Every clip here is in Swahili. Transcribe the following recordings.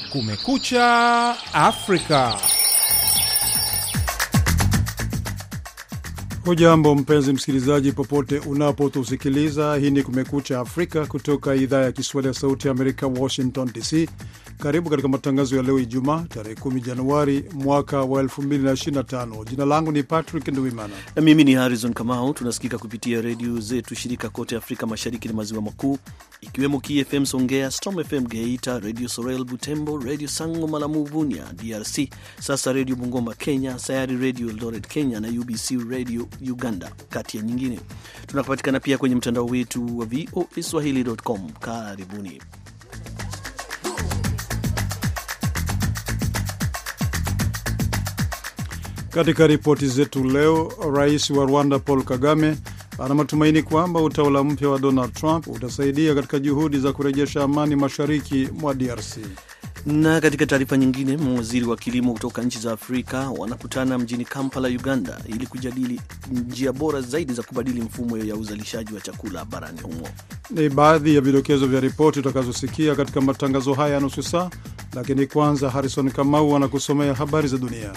Kumekucha Afrika. Hujambo mpenzi msikilizaji popote unapotusikiliza. Hii ni Kumekucha Afrika kutoka idhaa ya Kiswahili ya Sauti ya Amerika, Washington DC. Karibu katika matangazo ya leo Ijumaa tarehe 10 Januari mwaka wa 2025. Jina langu ni Patrick Nduwimana. Na mimi ni Harrison Kamau. Tunasikika kupitia redio zetu shirika kote Afrika Mashariki na Maziwa Makuu, ikiwemo KFM Songea, Storm FM Geita, Radio Sorel Butembo, Radio Sango Malamu Bunia DRC, Sasa Radio Bungoma Kenya, Sayari Radio Eldoret Kenya na UBC Radio Uganda, kati ya nyingine. Tunapatikana pia kwenye mtandao wetu wa voaswahili.com. Karibuni. Katika ripoti zetu leo, Rais wa Rwanda Paul Kagame ana matumaini kwamba utawala mpya wa Donald Trump utasaidia katika juhudi za kurejesha amani mashariki mwa DRC. Na katika taarifa nyingine, mawaziri wa kilimo kutoka nchi za Afrika wanakutana mjini Kampala, Uganda, ili kujadili njia bora zaidi za kubadili mfumo ya uzalishaji wa chakula barani humo. Ni baadhi ya vidokezo vya ripoti utakazosikia katika matangazo haya ya nusu saa, lakini kwanza Harrison Kamau anakusomea habari za dunia.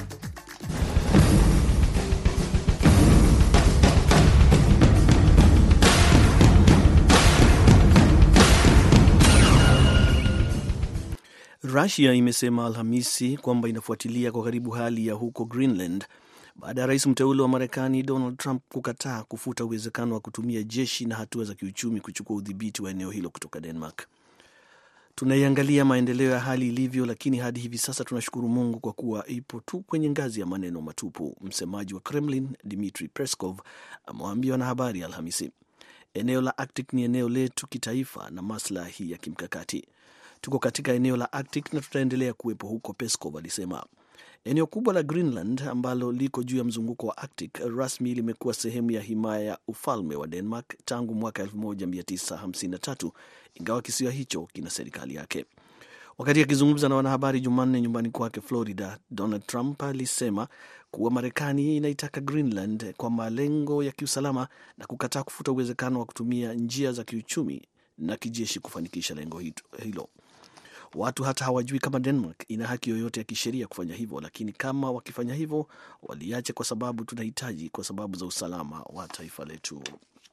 Russia imesema Alhamisi kwamba inafuatilia kwa karibu hali ya huko Greenland baada ya rais mteule wa Marekani Donald Trump kukataa kufuta uwezekano wa kutumia jeshi na hatua za kiuchumi kuchukua udhibiti wa eneo hilo kutoka Denmark. Tunaiangalia maendeleo ya hali ilivyo, lakini hadi hivi sasa tunashukuru Mungu kwa kuwa ipo tu kwenye ngazi ya maneno matupu, msemaji wa Kremlin Dmitry Peskov amewaambia wanahabari Alhamisi. Eneo la Arctic ni eneo letu kitaifa na maslahi ya kimkakati. Tuko katika eneo la Arctic na tutaendelea kuwepo huko, Peskov alisema. Eneo kubwa la Greenland ambalo liko juu ya mzunguko wa Arctic rasmi limekuwa sehemu ya himaya ya ufalme wa Denmark tangu mwaka 1953, ingawa kisiwa hicho kina serikali yake. Wakati akizungumza na wanahabari Jumanne nyumbani kwake Florida, Donald Trump alisema kuwa Marekani inaitaka Greenland kwa malengo ya kiusalama na kukataa kufuta uwezekano wa kutumia njia za kiuchumi na kijeshi kufanikisha lengo hilo. Watu hata hawajui kama Denmark ina haki yoyote ya kisheria kufanya hivyo, lakini kama wakifanya hivyo waliache kwa sababu tunahitaji kwa sababu za usalama wa taifa letu.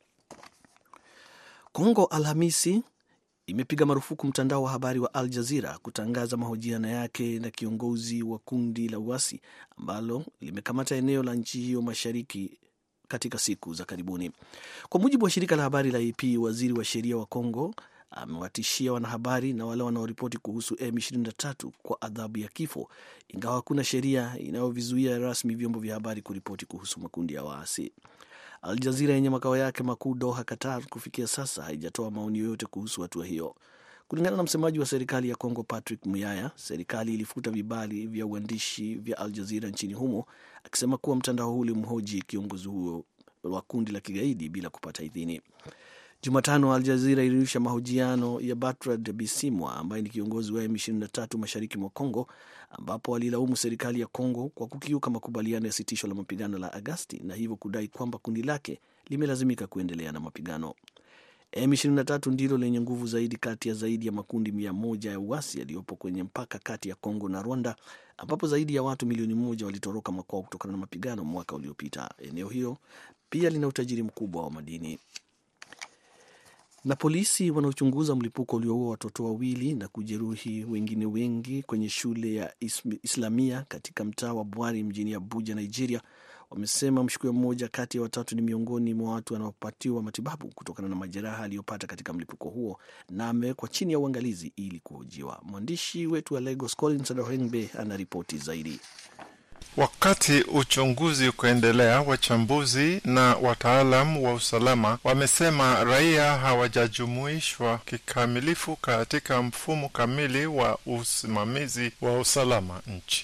Kongo Alhamisi imepiga marufuku mtandao wa habari wa Al Jazeera kutangaza mahojiano yake na kiongozi wa kundi la uasi ambalo limekamata eneo la nchi hiyo mashariki katika siku za karibuni. Kwa mujibu wa shirika la habari la AP, waziri wa sheria wa Kongo amewatishia wanahabari na wale wanaoripoti kuhusu M23 kwa adhabu ya kifo, ingawa hakuna sheria inayovizuia rasmi vyombo vya habari kuripoti kuhusu makundi ya waasi. Al Jazeera yenye makao yake makuu Doha, Qatar, kufikia sasa haijatoa maoni yoyote kuhusu hatua hiyo. Kulingana na msemaji wa serikali ya Kongo Patrick Muyaya, serikali ilifuta vibali vya uandishi vya Al Jazeera nchini humo, akisema kuwa mtandao huu ulimhoji kiongozi huo wa kundi la kigaidi bila kupata idhini. Jumatano, Al Jazeera ilirusha mahojiano ya Bertrand Bisimwa ambaye ni kiongozi wa M23 mashariki mwa Kongo, ambapo alilaumu serikali ya Kongo kwa kukiuka makubaliano ya sitisho la mapigano la Agasti na hivyo kudai kwamba kundi lake limelazimika kuendelea na mapigano. M23 ndilo lenye nguvu zaidi kati ya zaidi ya makundi 100 ya uasi yaliyopo kwenye mpaka kati ya Kongo na Rwanda, ambapo zaidi ya watu milioni 1 walitoroka makwao kutokana na mapigano mwaka uliopita. Eneo hilo pia lina utajiri mkubwa wa madini. Na polisi wanaochunguza mlipuko ulioua watoto wawili na kujeruhi wengine wengi kwenye shule ya Islamia katika mtaa wa Bwari mjini Abuja, Nigeria, wamesema mshukiwa mmoja kati ya watatu ni miongoni mwa watu wanaopatiwa matibabu kutokana na majeraha aliyopata katika mlipuko huo na amewekwa chini ya uangalizi ili kuhojiwa. Mwandishi wetu wa Lagos Collins Adohengbe anaripoti zaidi. Wakati uchunguzi kuendelea, wachambuzi na wataalamu wa usalama wamesema raia hawajajumuishwa kikamilifu katika mfumo kamili wa usimamizi wa usalama nchini.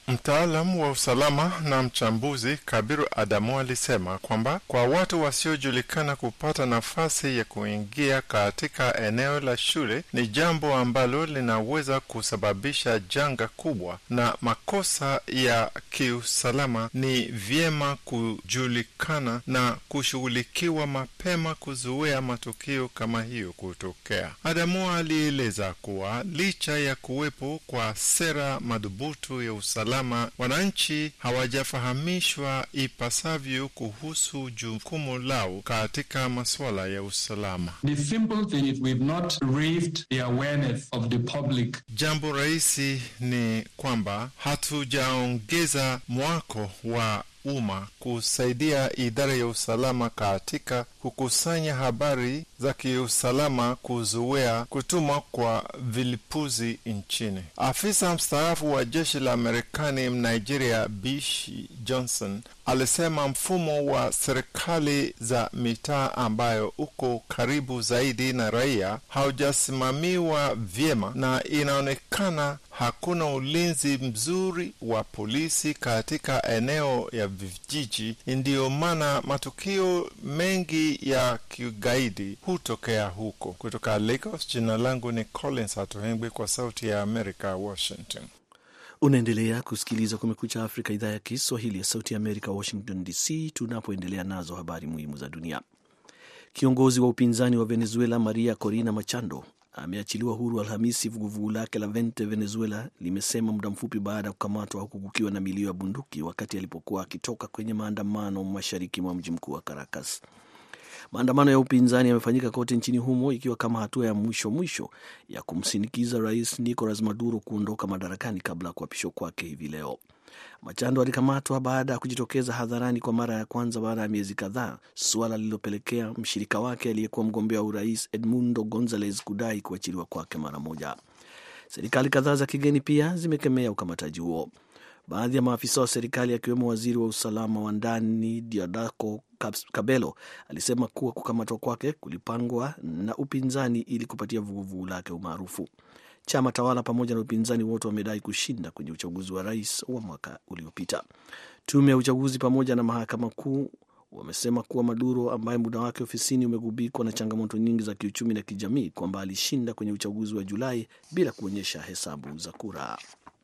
Mtaalamu wa usalama na mchambuzi Kabiru Adamu alisema kwamba kwa watu wasiojulikana kupata nafasi ya kuingia katika eneo la shule ni jambo ambalo linaweza kusababisha janga kubwa, na makosa ya kiusalama ni vyema kujulikana na kushughulikiwa mapema kuzuia matukio kama hiyo kutokea. Adamu alieleza kuwa licha ya kuwepo kwa sera madhubuti ya usalama, wananchi hawajafahamishwa ipasavyo kuhusu jukumu lao katika masuala ya usalama. The simple thing is we've not raised the awareness of the public. Jambo rahisi ni kwamba hatujaongeza mwako wa umma kusaidia idara ya usalama katika kukusanya habari za kiusalama kuzuia kutumwa kwa vilipuzi nchini. Afisa mstaafu wa jeshi la Marekani Nigeria Bishi Johnson alisema mfumo wa serikali za mitaa ambayo uko karibu zaidi na raia haujasimamiwa vyema, na inaonekana hakuna ulinzi mzuri wa polisi katika eneo ya vijiji. Ndiyo maana matukio mengi ya kigaidi hutokea huko. Kutoka Lagos, jina langu ni Collins Atohengwe kwa Sauti ya Amerika, Washington. Unaendelea kusikiliza Kumekucha Afrika, idhaa ya Kiswahili ya Sauti ya Amerika, Washington DC, tunapoendelea nazo habari muhimu za dunia. Kiongozi wa upinzani wa Venezuela Maria Corina Machado ameachiliwa huru Alhamisi. Vuguvugu lake la Vente Venezuela limesema muda mfupi baada ya kukamatwa huku kukiwa na milio ya bunduki wakati alipokuwa akitoka kwenye maandamano mashariki mwa mji mkuu wa Caracas. Maandamano ya upinzani yamefanyika kote nchini humo ikiwa kama hatua ya mwisho ya kumsinikiza Rais Nicolas Maduro kuondoka madarakani kabla ya kuapishwa kwake hivi leo. Machado alikamatwa baada ya kujitokeza hadharani kwa mara ya kwanza baada ya miezi kadhaa, suala lililopelekea mshirika wake aliyekuwa mgombea wa urais Edmundo Gonzalez kudai kuachiliwa kwake mara moja. Serikali kadhaa za kigeni pia zimekemea ukamataji huo. Baadhi ya maafisa wa serikali akiwemo waziri wa usalama wa ndani Diosdado Cabello alisema kuwa kukamatwa kwake kulipangwa na upinzani ili kupatia vuguvugu lake umaarufu. Chama tawala pamoja na upinzani wote wamedai kushinda kwenye uchaguzi wa rais wa mwaka uliopita. Tume ya uchaguzi pamoja na mahakama kuu wamesema kuwa Maduro, ambaye muda wake ofisini umegubikwa na changamoto nyingi za kiuchumi na kijamii, kwamba alishinda kwenye uchaguzi wa Julai bila kuonyesha hesabu za kura.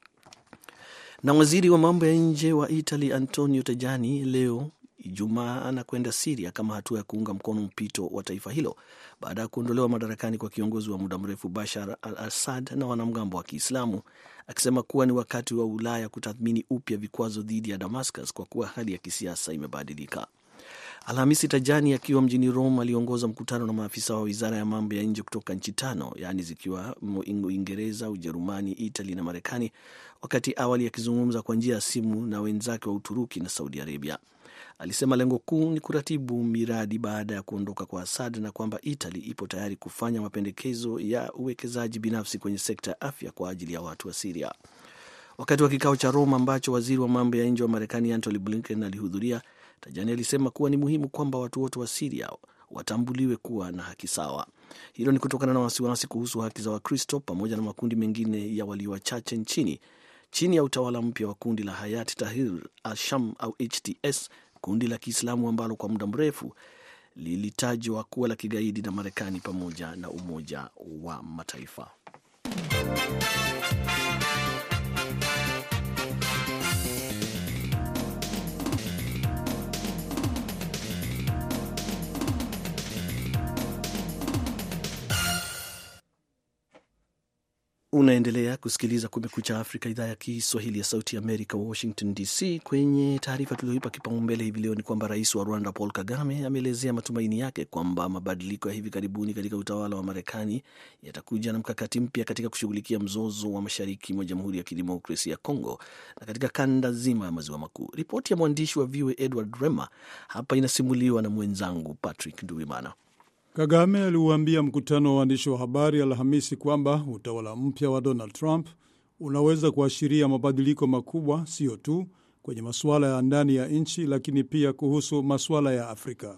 Na waziri wa mambo ya nje wa Italy Antonio Tajani leo Ijumaa anakwenda Syria kama hatua ya kuunga mkono mpito wa taifa hilo baada ya kuondolewa madarakani kwa kiongozi wa muda mrefu Bashar al-Assad na wanamgambo wa Kiislamu, akisema kuwa ni wakati wa Ulaya kutathmini upya vikwazo dhidi ya Damascus kwa kuwa hali ya kisiasa imebadilika. Alhamisi, Tajani akiwa mjini Rome aliongoza mkutano na maafisa wa wizara ya mambo ya nje kutoka nchi 5, yaani zikiwa Uingereza, Ujerumani, Italy na Marekani, wakati awali akizungumza kwa njia ya simu na wenzake wa Uturuki na Saudi Arabia. Alisema lengo kuu ni kuratibu miradi baada ya kuondoka kwa Assad na kwamba Italy ipo tayari kufanya mapendekezo ya uwekezaji binafsi kwenye sekta ya afya kwa ajili ya watu wa Syria. Wakati wa kikao cha Roma ambacho waziri wa mambo ya nje wa Marekani Antony Blinken alihudhuria, Tajani alisema kuwa ni muhimu kwamba watu wote wa Syria watambuliwe kuwa na haki sawa. Hilo ni kutokana na wasiwasi kuhusu haki za Wakristo pamoja na makundi mengine ya walio wachache chini ya utawala mpya wa kundi la Hayat Tahrir al-Sham au HTS, kundi la Kiislamu ambalo kwa muda mrefu lilitajwa kuwa la kigaidi na Marekani pamoja na Umoja wa Mataifa. Unaendelea kusikiliza Kumekucha Afrika, idhaa ya Kiswahili ya Sauti ya Amerika, Washington DC. Kwenye taarifa tulioipa kipaumbele hivi leo ni kwamba rais wa Rwanda Paul Kagame ameelezea matumaini yake kwamba mabadiliko ya hivi karibuni katika utawala wa Marekani yatakuja na mkakati mpya katika kushughulikia mzozo wa mashariki mwa Jamhuri ya Kidemokrasia ya Kongo na katika kanda zima ya Maziwa Makuu. Ripoti ya mwandishi wa VOA Edward Rema hapa inasimuliwa na mwenzangu Patrick Nduwimana. Kagame aliuambia mkutano wa waandishi wa habari Alhamisi kwamba utawala mpya wa Donald Trump unaweza kuashiria mabadiliko makubwa, sio tu kwenye masuala ya ndani ya nchi, lakini pia kuhusu masuala ya Afrika.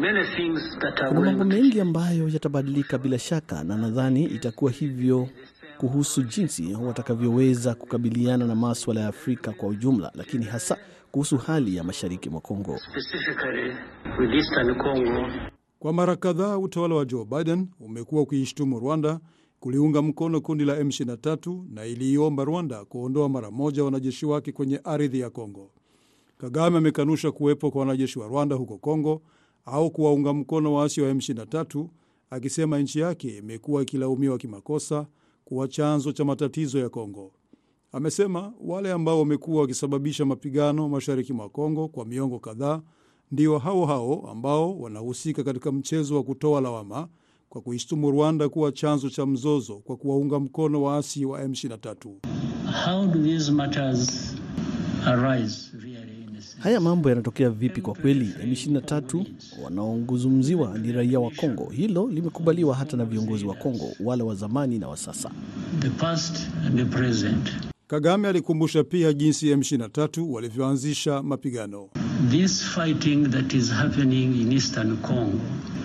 Kuna mambo mengi ambayo yatabadilika bila shaka, na nadhani itakuwa hivyo kuhusu jinsi watakavyoweza kukabiliana na masuala ya Afrika kwa ujumla, lakini hasa kuhusu hali ya mashariki mwa Kongo. Kwa mara kadhaa utawala wa Joe Biden umekuwa ukiishtumu Rwanda kuliunga mkono kundi la M23 na iliiomba Rwanda kuondoa mara moja wanajeshi wake kwenye ardhi ya Kongo. Kagame amekanusha kuwepo kwa wanajeshi wa Rwanda huko Kongo au kuwaunga mkono waasi wa M23, akisema nchi yake imekuwa ikilaumiwa kimakosa kuwa chanzo cha matatizo ya Kongo. Amesema wale ambao wamekuwa wakisababisha mapigano mashariki mwa Kongo kwa miongo kadhaa ndio hao ambao wanahusika katika mchezo wa kutoa lawama kwa kuishtumu Rwanda kuwa chanzo cha mzozo kwa kuwaunga mkono waasi wa M23. How do these matters arise? Haya mambo yanatokea vipi kwa kweli? M23 wanaozungumziwa ni raia wa Kongo. Hilo limekubaliwa hata na viongozi wa Kongo, wale wa zamani na wa sasa. The past and the present. Kagame alikumbusha pia jinsi M23 walivyoanzisha mapigano. This fighting that is happening in Eastern Congo,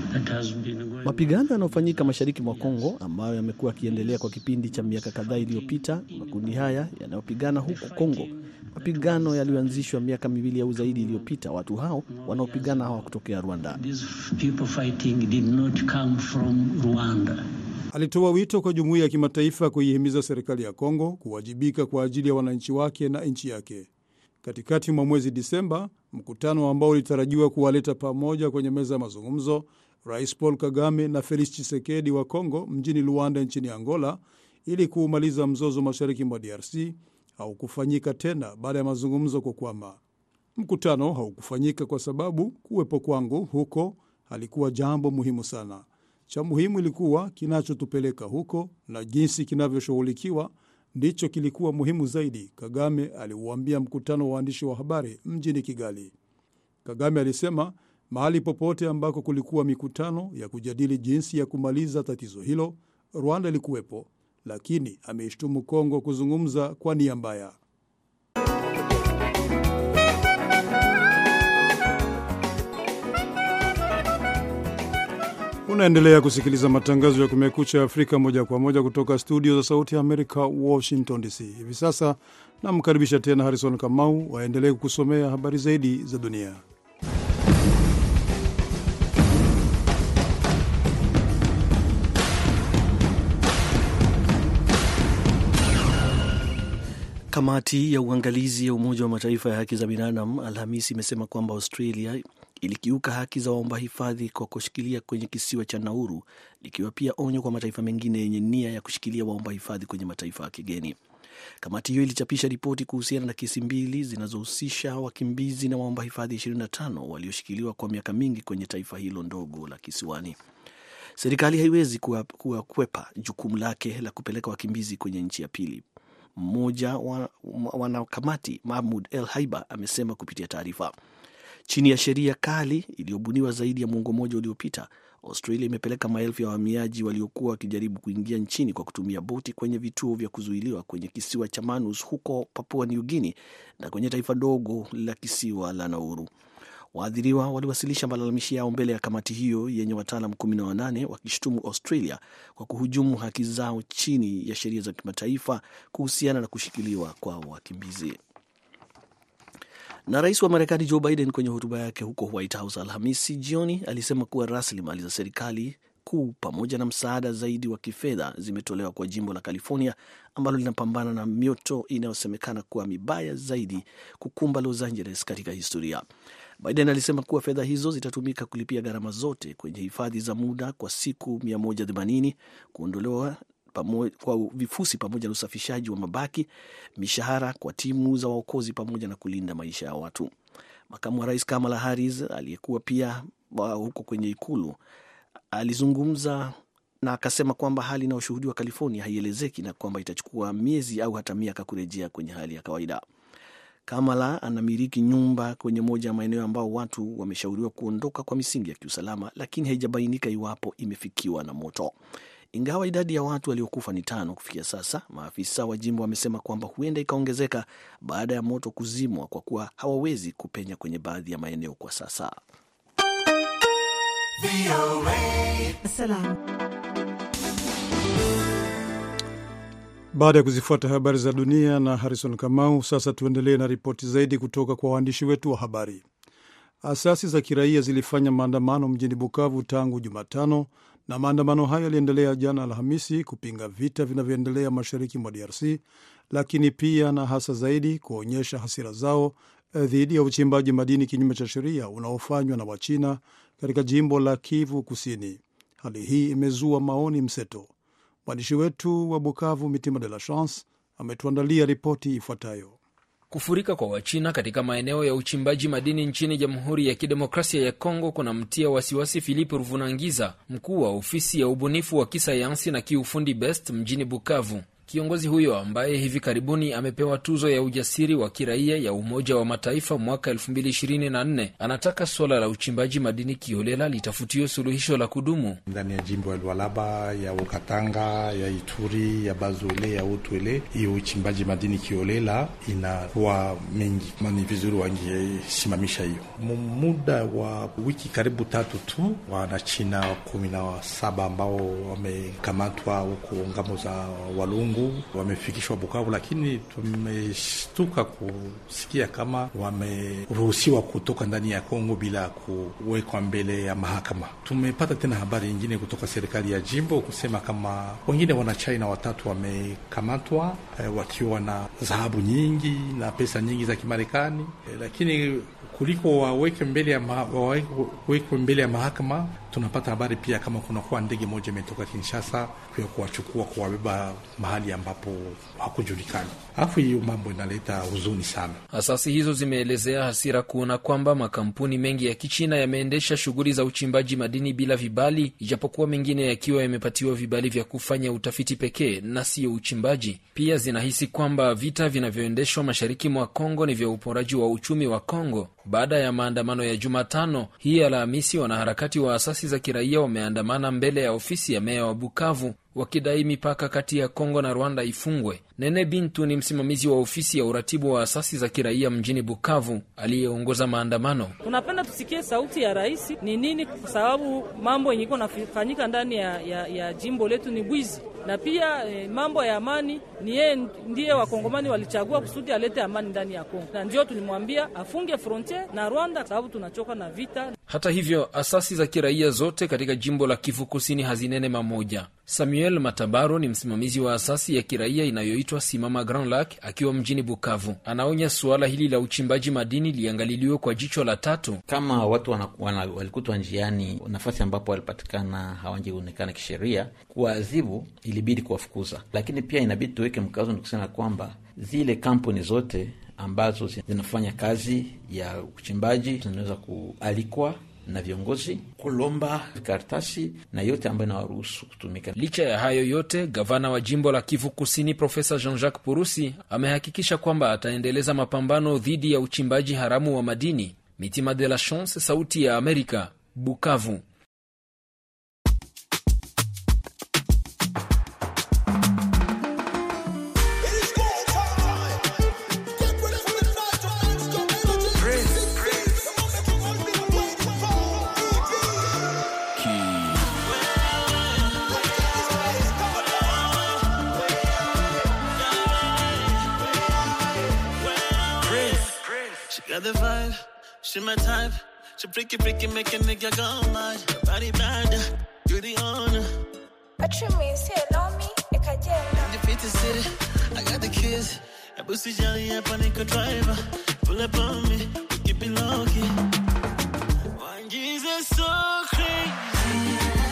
mapigano yanayofanyika mashariki mwa Kongo ambayo yamekuwa yakiendelea kwa kipindi cha miaka kadhaa iliyopita. Makundi haya yanayopigana huku Kongo, mapigano yaliyoanzishwa miaka 2 au zaidi iliyopita. Watu hao wanaopigana hawakutokea Rwanda. These people fighting did not come from Rwanda. Alitoa wito kwa jumuiya ya kimataifa kuihimiza serikali ya Kongo kuwajibika kwa ajili ya wananchi wake na nchi yake. Katikati mwa mwezi Disemba, mkutano ambao ulitarajiwa kuwaleta pamoja kwenye meza ya mazungumzo Rais Paul Kagame na Felix Tshisekedi wa Kongo mjini Luanda nchini Angola ili kuumaliza mzozo mashariki mwa DRC haukufanyika tena baada ya mazungumzo kukwama. Mkutano haukufanyika kwa sababu kuwepo kwangu huko halikuwa jambo muhimu sana. Cha muhimu ilikuwa kinachotupeleka huko na jinsi kinavyoshughulikiwa ndicho kilikuwa muhimu zaidi, Kagame aliuambia mkutano wa waandishi wa habari mjini Kigali. Kagame alisema mahali popote ambako kulikuwa mikutano ya kujadili jinsi ya kumaliza tatizo hilo, Rwanda ilikuwepo, lakini ameishtumu Kongo kuzungumza kwa nia mbaya. Unaendelea kusikiliza matangazo ya Kumekucha Afrika moja kwa moja kutoka studio za Sauti ya Amerika, Washington DC. Hivi sasa namkaribisha tena Harrison Kamau waendelee kukusomea habari zaidi za dunia. Kamati ya uangalizi ya Umoja wa Mataifa ya haki za binadamu Alhamisi imesema kwamba Australia ilikiuka haki za waomba hifadhi kwa kushikilia kwenye kisiwa cha Nauru, likiwa pia onyo kwa mataifa mengine yenye nia ya kushikilia waomba hifadhi kwenye mataifa ya kigeni. Kamati hiyo ilichapisha ripoti kuhusiana na kesi 2 zinazohusisha wakimbizi na waomba hifadhi 25 walioshikiliwa kwa miaka mingi kwenye taifa hilo ndogo la kisiwani. Serikali haiwezi kukwepa jukumu lake la kupeleka wakimbizi kwenye nchi ya pili. Mmoja wa wanakamati, Mahmoud El Haiba, amesema kupitia taarifa. Chini ya sheria kali iliyobuniwa zaidi ya muongo mmoja uliopita, Australia imepeleka maelfu ya wahamiaji waliokuwa wakijaribu kuingia nchini kwa kutumia boti kwenye vituo vya kuzuiliwa kwenye kisiwa cha Manus huko Papua New Guinea na kwenye taifa dogo la kisiwa la Nauru. Waadhiriwa waliwasilisha malalamishi yao mbele ya kamati hiyo yenye wataalamu 18 wakishtumu Australia kwa kuhujumu haki zao chini ya sheria za kimataifa kuhusiana na kushikiliwa kwa wakimbizi. Na rais wa Marekani Joe Biden kwenye hotuba yake huko White House Alhamisi jioni alisema kuwa rasilimali za serikali kuu pamoja na msaada zaidi wa kifedha zimetolewa kwa jimbo la California ambalo linapambana na mioto inayosemekana kuwa mibaya zaidi kukumba Los Angeles katika historia. Biden alisema kuwa fedha hizo zitatumika kulipia gharama zote kwenye hifadhi za muda kwa siku 180, kuondolewa kwa vifusi pamoja na usafishaji wa mabaki, mishahara kwa timu za waokozi pamoja na kulinda maisha ya watu. Makamu wa rais Kamala Harris aliyekuwa pia huko kwenye ikulu alizungumza na akasema kwamba hali inayoshuhudiwa California haielezeki na kwamba itachukua miezi au hata miaka kurejea kwenye hali ya kawaida. Kamala anamiliki nyumba kwenye moja ya maeneo ambao watu wameshauriwa kuondoka kwa misingi ya kiusalama, lakini haijabainika iwapo imefikiwa na moto. Ingawa idadi ya watu waliokufa ni 5 kufikia sasa, maafisa wa jimbo wamesema kwamba huenda ikaongezeka baada ya moto kuzimwa kwa kuwa hawawezi kupenya kwenye baadhi ya maeneo kwa sasa. Baada ya kuzifuata habari za dunia na Harrison Kamau, sasa tuendelee na ripoti zaidi kutoka kwa waandishi wetu wa habari. Asasi za kiraia zilifanya maandamano mjini Bukavu tangu Jumatano, na maandamano hayo yaliendelea jana Alhamisi kupinga vita vinavyoendelea mashariki mwa DRC, lakini pia na hasa zaidi kuonyesha hasira zao dhidi ya uchimbaji madini kinyume cha sheria unaofanywa na Wachina katika jimbo la Kivu Kusini. Hali hii imezua maoni mseto. Mwandishi wetu wa Bukavu Mitima de la Chance ametuandalia ripoti ifuatayo. Kufurika kwa Wachina katika maeneo ya uchimbaji madini nchini Jamhuri ya Kidemokrasia ya Kongo kuna mtia wasiwasi Philippe Ruvunangiza, mkuu wa ofisi ya ubunifu wa kisayansi na kiufundi BEST mjini Bukavu. Kiongozi huyo ambaye hivi karibuni amepewa tuzo ya ujasiri wa kiraia ya Umoja wa Mataifa mwaka 2024 anataka swala la uchimbaji madini kiholela litafutiwe suluhisho la kudumu. Ndani ya jimbo ya Lualaba, ya Okatanga, ya Ituri, ya Bazole, ya Utwele, hiyo uchimbaji madini kiholela inakuwa mengi. Ni vizuri wangesimamisha hiyo. Muda wa wiki karibu 3 tu, Wanachina 17 ambao wamekamatwa huko ngamo za Walungu wamefikishwa Bukavu, lakini tumeshtuka kusikia kama wameruhusiwa kutoka ndani ya Kongo bila kuwekwa mbele ya mahakama. Tumepata tena habari nyingine kutoka serikali ya jimbo kusema kama wengine Wanachina 3 wamekamatwa wakiwa na dhahabu nyingi na pesa nyingi za Kimarekani, lakini kuliko waweke mbele ya mahakama, tunapata habari pia kama kunakuwa ndege moja imetoka Kinshasa kwa kuwachukua kuwabeba mahali ambapo hakujulikani. Alafu hiyo mambo inaleta huzuni sana. Asasi hizo zimeelezea hasira kuona kwamba makampuni mengi ya Kichina yameendesha shughuli za uchimbaji madini bila vibali, ijapokuwa mengine yakiwa yamepatiwa vibali vya kufanya utafiti pekee na sio uchimbaji. Pia zinahisi kwamba vita vinavyoendeshwa mashariki mwa Kongo ni vya uporaji wa uchumi wa Kongo. Baada ya maandamano ya Jumatano hii Alhamisi, wanaharakati wa asasi za kiraia wameandamana mbele ya ofisi ya meya wa Bukavu wakidai mipaka kati ya Kongo na Rwanda ifungwe. Nene Bintu ni msimamizi wa ofisi ya uratibu wa asasi za kiraia mjini Bukavu aliyeongoza maandamano. Tunapenda tusikie sauti ya rais ni nini, kwa sababu mambo yenye yanafanyika ndani ya jimbo letu ni bwizi, na pia mambo ya amani ni yeye ndiye wakongomani walichagua kusudi alete amani ndani ya Kongo, na ndio tulimwambia afunge frontier na Rwanda sababu tunachoka na vita. Hata hivyo, asasi za kiraia zote katika jimbo la Kivu Kusini hazinene mamoja. Samuel Matabaro ni msimamizi wa asasi ya kiraia inayoitwa Simama Grand Lac akiwa mjini Bukavu. Anaonya suala hili la uchimbaji madini liangaliliwe kwa jicho la tatu. Kama watu walikutwa njiani nafasi ambapo walipatikana hawangeonekana kisheria, kuadhibu ilibidi kuwafukuza. Lakini pia inabidi tuweke mkazo ni kusema kwamba zile kampuni zote ambazo zinafanya kazi ya uchimbaji zinaweza kualikwa na viongozi kulomba karatasi na yote ambayo inawaruhusu kutumika. Licha ya hayo yote, gavana wa jimbo la Kivu Kusini Profesa Jean-Jacques Purusi amehakikisha kwamba ataendeleza mapambano dhidi ya uchimbaji haramu wa madini. Mitima de la Chance, Sauti ya Amerika, Bukavu. Got the vibe, she my type. She freaky, make a nigga go mad. Your body bad, you the owner. What you mean? Say love me, I can't the fit is city, I got the keys. I pussy jelly, I panic a driver. Pull up on me, we keep it low key. One Jesus so crazy.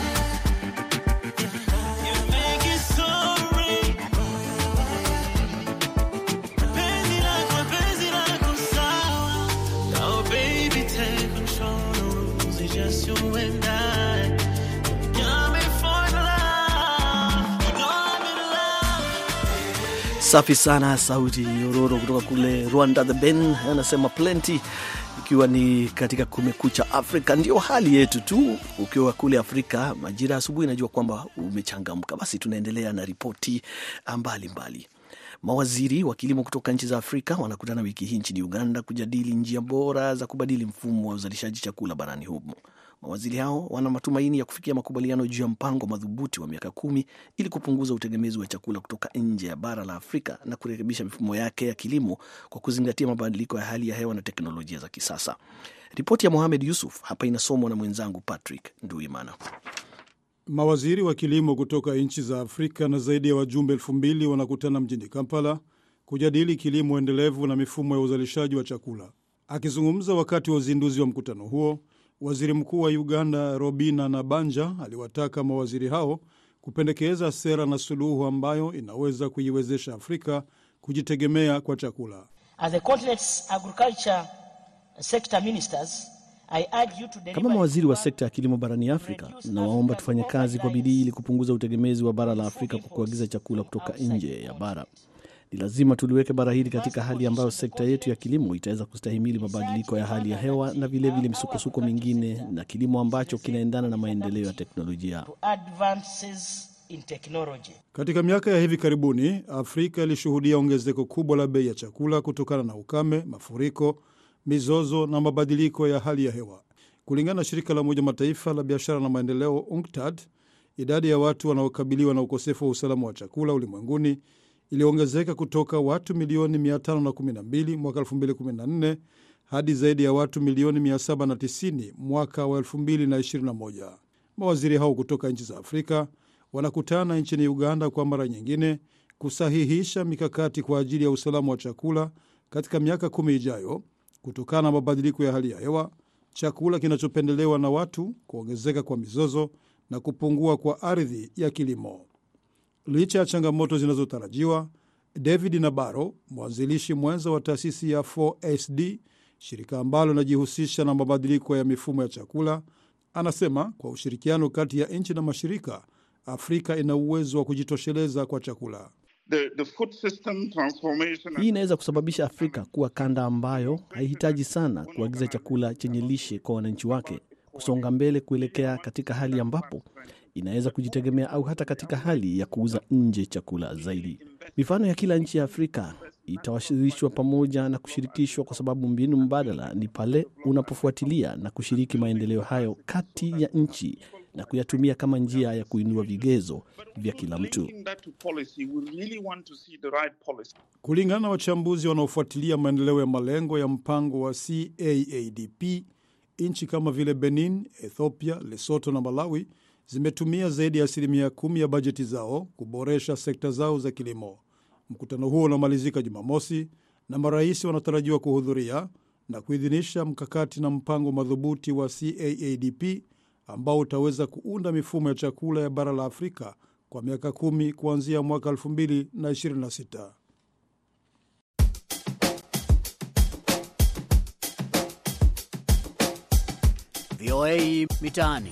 You make it so real. You and I, got me for love. You know I'm in love. Safi sana, sauti nyororo kutoka kule Rwanda. The Ben anasema plenty, ikiwa ni katika Kumekucha Afrika. Ndio hali yetu tu, ukiwa kule Afrika majira asubuhi najua kwamba umechangamka. Basi tunaendelea na ripoti mbalimbali. Mawaziri wa kilimo kutoka nchi za Afrika wanakutana wiki hii nchini Uganda kujadili njia bora za kubadili mfumo wa uzalishaji chakula barani humo. Mawaziri hao wana matumaini ya kufikia makubaliano juu ya mpango madhubuti wa miaka 10 ili kupunguza utegemezi wa chakula kutoka nje ya bara la Afrika na kurekebisha mifumo yake ya kilimo kwa kuzingatia mabadiliko ya hali ya hewa na teknolojia za kisasa. Ripoti ya Mohamed Yusuf hapa inasomwa na mwenzangu Patrick Nduimana. Mawaziri wa kilimo kutoka nchi za Afrika na zaidi ya wajumbe 2,000 wanakutana mjini Kampala kujadili kilimo endelevu na mifumo ya uzalishaji wa chakula. Akizungumza wakati wa uzinduzi wa mkutano huo, Waziri Mkuu wa Uganda Robina Nabanja aliwataka mawaziri hao kupendekeza sera na suluhu ambayo inaweza kuiwezesha Afrika kujitegemea kwa chakula. As the continent's agriculture sector ministers, kama mawaziri wa sekta ya kilimo barani Afrika, nawaomba tufanye kazi kwa bidii ili kupunguza utegemezi wa bara la Afrika kwa kuagiza chakula kutoka nje ya bara. Ni lazima tuliweke bara hili katika hali ambayo sekta yetu ya kilimo itaweza kustahimili mabadiliko ya hali ya hewa na vilevile misukosuko mingine, na kilimo ambacho kinaendana na maendeleo ya teknolojia. Katika miaka ya hivi karibuni, Afrika ilishuhudia ongezeko kubwa la bei ya chakula kutokana na ukame, mafuriko, mizozo na mabadiliko ya hali ya hewa. Kulingana na shirika la Umoja Mataifa la biashara na maendeleo UNCTAD, idadi ya watu wanaokabiliwa na ukosefu wa usalama wa chakula ulimwenguni iliongezeka kutoka watu milioni 512 mwaka 2014 hadi zaidi ya watu milioni 790 mwaka wa 2021. Mawaziri hao kutoka nchi za Afrika wanakutana nchini Uganda kwa mara nyingine kusahihisha mikakati kwa ajili ya usalama wa chakula katika miaka 10 ijayo, kutokana na mabadiliko ya hali ya hewa, chakula kinachopendelewa na watu, kuongezeka kwa mizozo na kupungua kwa ardhi ya kilimo. Licha ya changamoto zinazotarajiwa, David Nabaro, mwanzilishi mwenza wa taasisi ya 4SD, shirika ambalo linajihusisha na mabadiliko ya mifumo ya chakula, anasema kwa ushirikiano kati ya nchi na mashirika, Afrika ina uwezo wa kujitosheleza kwa chakula. The food system transformation. Hii inaweza kusababisha Afrika kuwa kanda ambayo haihitaji sana kuagiza chakula chenye lishe kwa wananchi wake, kusonga mbele kuelekea katika hali ambapo inaweza kujitegemea au hata katika hali ya kuuza nje chakula zaidi. Mifano ya kila nchi ya Afrika itawashirikishwa pamoja na kushirikishwa, kwa sababu mbinu mbadala ni pale unapofuatilia na kushiriki maendeleo hayo kati ya nchi na kuyatumia kama njia ya kuinua vigezo vya kila mtu. Kulingana na wachambuzi wanaofuatilia maendeleo ya malengo ya mpango wa CAADP, nchi kama vile Benin, Ethiopia, Lesotho na Malawi zimetumia zaidi ya 10% ya bajeti zao kuboresha sekta zao za kilimo. Mkutano huo unamalizika Jumamosi na marais wanatarajiwa kuhudhuria na kuidhinisha mkakati na mpango madhubuti wa CAADP ambao utaweza kuunda mifumo ya chakula ya bara la Afrika kwa miaka 10 kuanzia mwaka 2026. VOA Mitaani.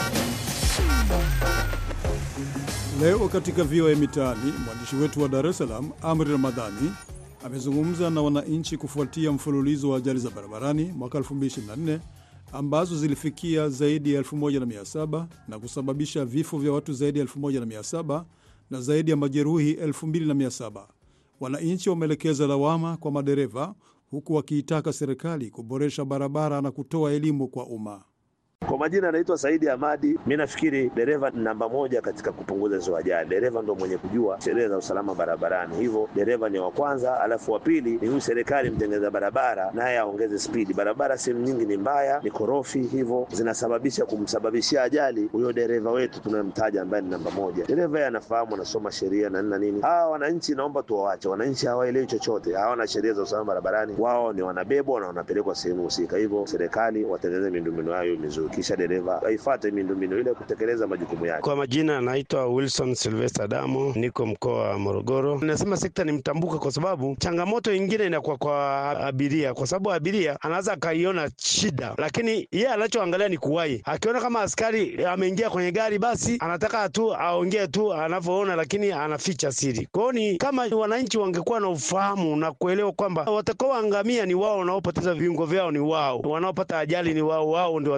Leo katika VOA Mitaani, mwandishi wetu wa Dar es Salaam Amri Ramadhani amezungumza na wananchi kufuatia mfululizo wa ajali za barabarani mwaka 2024 ambazo zilifikia zaidi ya 1700 na kusababisha vifo vya watu zaidi ya 1700 na zaidi ya majeruhi 2700. Wananchi wameelekeza lawama kwa madereva, huku wakiitaka serikali kuboresha barabara na kutoa elimu kwa umma. Kwa majina anaitwa Saidi Ahmadi. Mimi nafikiri dereva ni namba 1 katika kupunguza hizo ajali. Dereva ndo mwenye kujua sheria za usalama barabarani. Hivyo dereva ni wa kwanza, alafu wa pili ni huyu serikali mtengeneza barabara, naye aongeze spidi. Barabara sehemu nyingi ni mbaya, ni korofi, hivyo zinasababisha kumsababishia ajali huyo dereva wetu tunamtaja ambaye ni namba 1. Dereva yeye anafahamu, anasoma sheria na nini. Hawa wananchi naomba tuwaache. Wananchi hawaelewi chochote, hawana sheria za usalama barabarani. Wao ni wanabebwa na wanapelekwa sehemu husika. Hivyo serikali watengeneze miundombinu yao mizuri, kisha dereva aifuate miundombinu ile kutekeleza majukumu yake. Kwa majina naitwa Wilson Sylvester Damo, niko mkoa wa Morogoro. Nasema sekta ni mtambuka kwa sababu changamoto nyingine inakuwa kwa abiria, kwa sababu abiria anaweza kaiona shida, lakini yeye anachoangalia ni kuwahi. Akiona kama askari ameingia kwenye gari, basi anataka tu aongee tu anavyoona, lakini anaficha siri. Kwa hiyo ni kama wananchi wangekuwa na ufahamu na kuelewa kwamba watakaoangamia ni wao, wanaopoteza viungo vyao ni wao, wanaopata ajali ni wao, wao ndio wataumia.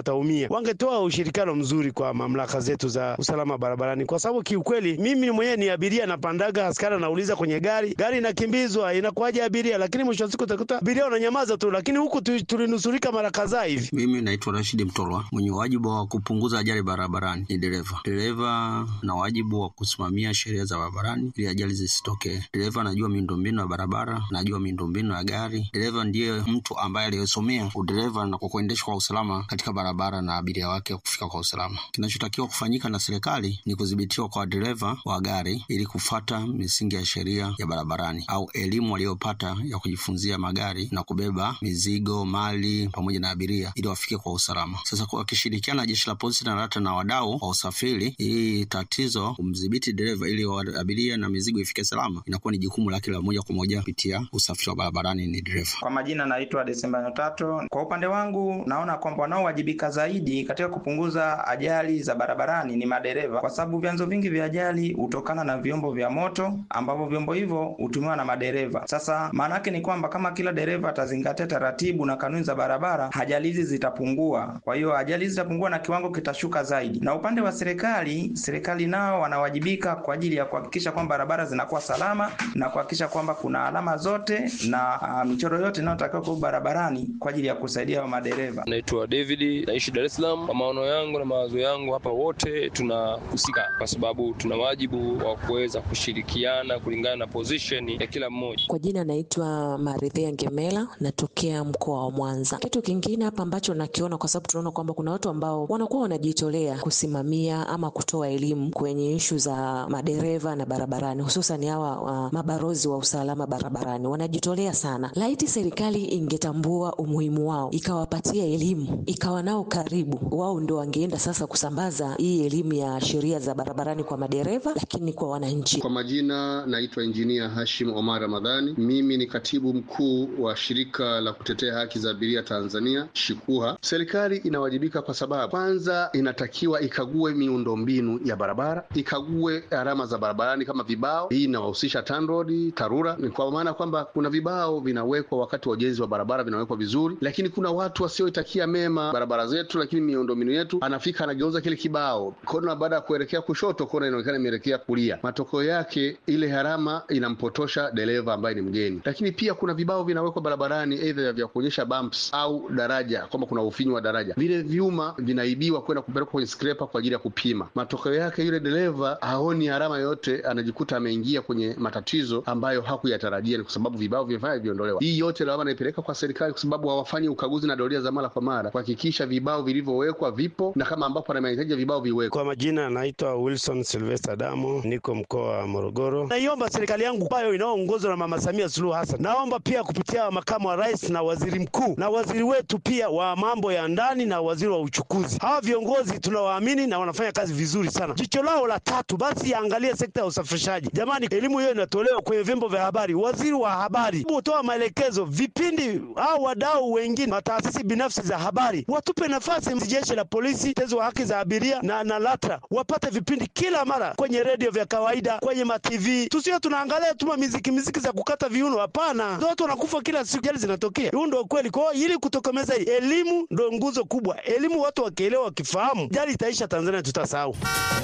Tanzania wangetoa ushirikiano mzuri kwa mamlaka zetu za usalama barabarani, kwa sababu kiukweli mimi mwenyewe ni abiria, napandaga, askari anauliza kwenye gari inakimbizwa, inakuaje abiria, lakini mwisho wa siku utakuta abiria wananyamaza tu, lakini huku tulinusurika mara kadhaa hivi. Mimi naitwa Rashid Mtolwa. Mwenye wajibu wa kupunguza ajali barabarani ni dereva. Dereva na wajibu wa kusimamia sheria za barabarani ili ajali zisitokee. Dereva anajua miundombinu ya barabara, anajua miundombinu ya gari. Dereva ndiye mtu ambaye aliyesomea udereva na kuendesha kwa usalama katika barabara na abiria wake kufika kwa usalama. Kinachotakiwa kufanyika na serikali ni kudhibitiwa kwa dereva wa gari ili kufuata misingi ya sheria ya barabarani au elimu waliyopata ya kujifunzia magari na kubeba mizigo, mali pamoja na abiria ili wafike kwa usalama. Sasa kwa kishirikiana na jeshi la polisi na rata na wadau wa usafiri, hii tatizo kumdhibiti dereva ili abiria na mizigo ifike salama inakuwa ni jukumu lake la moja kwa moja kupitia usafiri wa barabarani ni dereva. Kwa majina naitwa Desemba 3. Kwa upande wangu naona kwamba wanaowajibika zaidi katika kupunguza ajali za barabarani ni madereva, kwa sababu vyanzo vingi vya ajali hutokana na vyombo vya moto ambavyo vyombo hivyo hutumiwa na madereva. Sasa maana yake ni kwamba kama kila dereva atazingatia taratibu na kanuni za barabara, ajali hizi zitapungua. Kwa hiyo ajali zitapungua na kiwango kitashuka zaidi. Na upande wa serikali nao wanawajibika kwa ajili ya kuhakikisha kwamba barabara zinakuwa salama na kuhakikisha kwamba kuna alama zote na michoro yote inayotakiwa kwa barabarani kwa ajili ya kusaidia wa madereva. Naitwa David, naishi Dar es Salaam. Kwa maono yangu na mawazo yangu, hapa wote tunahusika kwa sababu tuna wajibu wa kuweza kushirikiana kulingana na position ya kila mmoja. Kwa jina naitwa Marithia Ngemela, natokea mkoa wa Mwanza. Kitu kingine hapa ambacho nakiona, kwa sababu tunaona kwamba kuna watu ambao wanakuwa wanajitolea kusimamia ama kutoa elimu kwenye issue za madereva na barabarani, hususan hawa mabarozi wa usalama barabarani wanajitolea sana. Laiti serikali ingetambua umuhimu wao, ikawapatia elimu, ikawa nao karibu, wao ndio wangeenda sasa kusambaza hii elimu ya sheria za barabarani kwa madereva, lakini kwa wananchi. Kwa majina naitwa Engineer Hashim Omar Ramadhani. Mimi ni katibu mkuu wa shirika la kutetea haki za abiria Tanzania, Shikuha. Serikali inawajibika kwa sababu kwanza inatakiwa ikague miundombinu ya barabara, ikague alama za barabarani kama vibao. Hii inawahusisha TANROADS, TARURA. Ni kwa maana kwamba kuna vibao vinawekwa wakati wa ujenzi wa barabara, vinawekwa vizuri, lakini kuna watu wasioitakia mema barabara zetu, lakini miundombinu yetu, anafika anageuza kile kibao kona, baada ya kuelekea kushoto kona inaonekana imeelekea kulia. Matokeo yake ile harama inampotosha dereva ambaye ni mgeni. Lakini pia kuna vibao vinawekwa barabarani either vya kuonyesha bumps au daraja, kama kuna ufinyu wa daraja, vile vyuma vinaibiwa kwenda kupelekwa kwenye scraper kwa ajili ya kupima. Matokeo yake yule dereva haoni harama yote, anajikuta ameingia kwenye matatizo ambayo hakuyatarajia, ni kwa sababu vibao vifaa viondolewa. Hii yote lawama naipeleka kwa serikali kwa sababu hawafanyi ukaguzi na doria za mara kwa mara kuhakikisha vibao vilivyowekwa vipo na kama ambapo anahitaji vibao viwekwe. Kwa majina naitwa Wilson Sylvester Damo, niko mkoa wa Morogoro. Naiomba serikali yangu ambayo inaongozwa na Mama Samia Suluhu Hassan, naomba pia kupitia makamu wa rais na waziri mkuu na waziri wetu pia wa mambo ya ndani na waziri wa uchukuzi, hawa viongozi tunawaamini na wanafanya kazi vizuri sana. Jicho lao la tatu basi angalie sekta ya usafirishaji. Jamani, elimu hiyo inatolewa kwenye vyombo vya habari. Waziri wa habari utoa maelekezo, vipindi au wadau wengine, mataasisi binafsi za habari watupe nafasi. Jeshi la polisi, tezo wa haki za abiria na LATRA wapate vipindi kila mara kwenye radio vya kawaida, kwenye ma-TV. Tusio tunaangalia tuma miziki za kukata viuno, hapana. Ndio watu wanakufa kila siku, jali zinatokea. Hiyo ndio kweli. Kwa hiyo ili kutokomeza hii, elimu ndio nguzo kubwa. Elimu watu wakielewa, wakifahamu, jali itaisha. Tanzania tutasahau.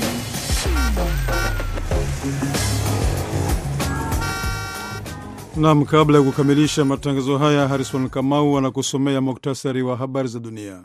Naam, kabla ya kukamilisha matangazo haya, Harrison Kamau anakusomea muktasari wa habari za dunia.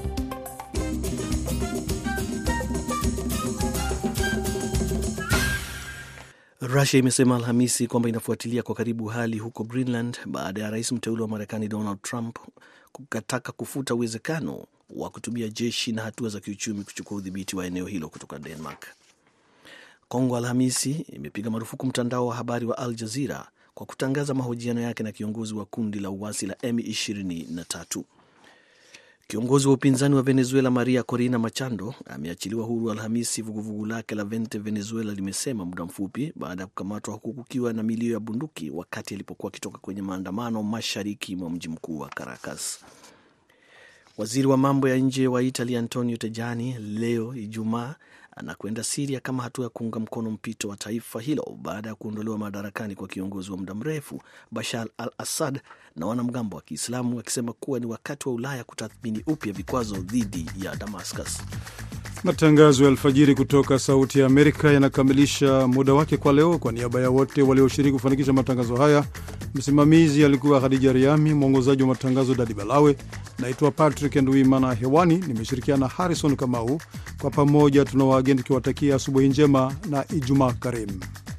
Russia imesema Alhamisi kwamba inafuatilia kwa karibu hali huko Greenland baada ya rais mteule wa Marekani Donald Trump kukataka kufuta uwezekano wa kutumia jeshi na hatua za kiuchumi kuchukua udhibiti wa eneo hilo kutoka Denmark. Kongo Alhamisi imepiga marufuku mtandao wa habari wa Al Jazeera kwa kutangaza mahojiano yake na kiongozi wa kundi la uasi la M23. Kiongozi wa upinzani wa Venezuela Maria Corina Machado ameachiliwa huru Alhamisi, vuguvugu lake la Vente Venezuela limesema muda mfupi baada ya kukamatwa huku kukiwa na milio ya bunduki wakati alipokuwa akitoka kwenye maandamano mashariki mwa mji mkuu wa Caracas. Waziri wa mambo ya nje wa Italia Antonio Tajani leo Ijumaa anakwenda Siria kama hatua ya kuunga mkono mpito wa taifa hilo baada ya kuondolewa madarakani kwa kiongozi wa muda mrefu Bashar al-Assad na wanamgambo wa Kiislamu, akisema kuwa ni wakati wa Ulaya kutathmini upya vikwazo dhidi ya Damascus. Matangazo ya alfajiri kutoka Sauti ya Amerika yanakamilisha muda wake kwa leo. Kwa niaba ya wote walioshiriki kufanikisha matangazo haya, msimamizi alikuwa Khadija Riami, mwongozaji wa matangazo Dadi Balawe. Naitwa Patrick Nduimana, hewani nimeshirikiana na Harrison Kamau. Kwa pamoja tunawaageni tukiwatakia asubuhi njema na Ijumaa karimu.